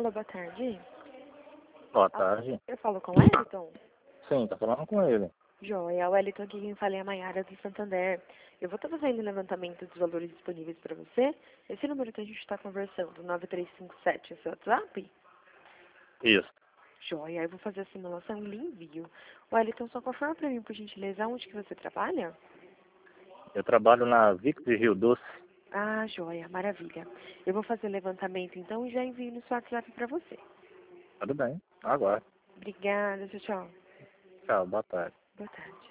Alô, boa tarde. Boa tarde. Eu falo com o Wellington? Sim, tá falando com ele. Joia, o Wellington aqui quem fala é a Maiara do Santander. Eu vou estar fazendo um levantamento dos valores disponíveis para você. Esse número que a gente está conversando, 9357, é seu WhatsApp? Isso. Joia, eu vou fazer a simulação e lhe envio. Wellington, só confirma para mim, por gentileza, onde que você trabalha? Eu trabalho na Vico de Rio Doce. Ah, joia, maravilha. Eu vou fazer o levantamento então e já envio no seu WhatsApp para você. Tudo bem. Agora. Obrigada, tchau, tchau. Tchau, boa tarde. Boa tarde.